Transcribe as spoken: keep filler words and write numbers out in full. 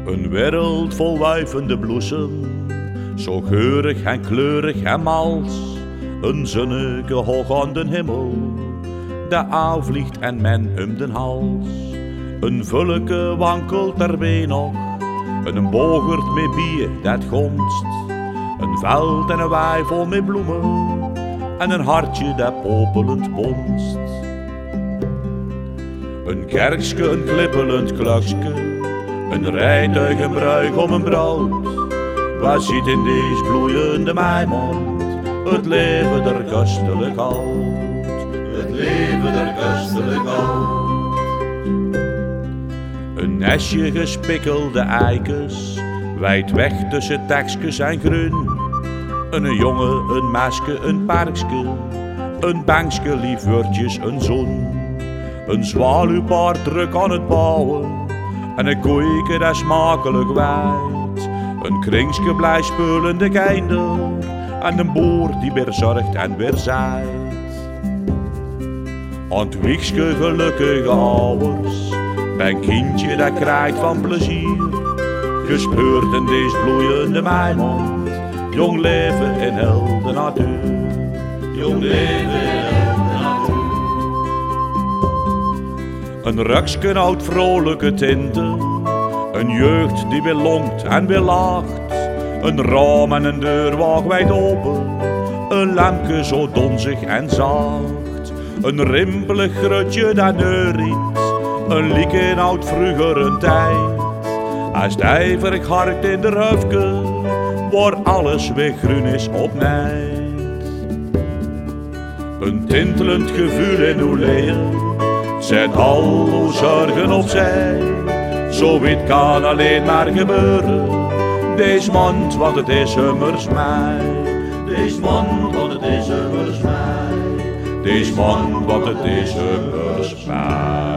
Een wereld vol wuivende bloesem, zo geurig en kleurig en mals. Een zonneke hoog aan den hemel, de au vliegt en men om den hals. Een vulke wankelt erbij nog, en een bogert met bier dat gonst. Een veld en een wei vol met bloemen, en een hartje dat popelend bonst. Een kerkske, een klippelend klokske, een rijtuig, een bruig om een brood. Wat ziet in deze bloeiende meimond, het leven der kostelijk oud. Het leven der kostelijk oud. Een nestje gespikkelde eikens, wijd weg tussen tekstjes en groen. Een jongen, een meisje, een parkske, een bankske, lief woordjes, een zon. Een zwaluwpaard druk aan het bouwen, en een koeike dat smakelijk wijdt. Een kringske blij speulende kinder, en een boer die weer zorgt en weer zaait. Aan het wiegske gelukkige ouders, bij een kindje dat krijgt van plezier. Gespeurd in deze bloeiende meimond, jong leven in heel de natuur. Jong leven in heel de natuur. Een rukske oud vrolijke tinten, een jeugd die weer longt en weer lacht. Een raam en een deur waagwijd open, een lampje zo donzig en zacht. Een rimpelig grutje dat neuriet, een liek in oud vroegere tijd. Als het ijverig hart in de hufke, waar alles weer groen is op nijd. Een tintelend gevoel in uw leven, zet al uw zorgen opzij. Zo wit kan alleen maar gebeuren, deze mand, want het is immers mij. Deze man, want het is immers mij. Deze man, want het is immers mij.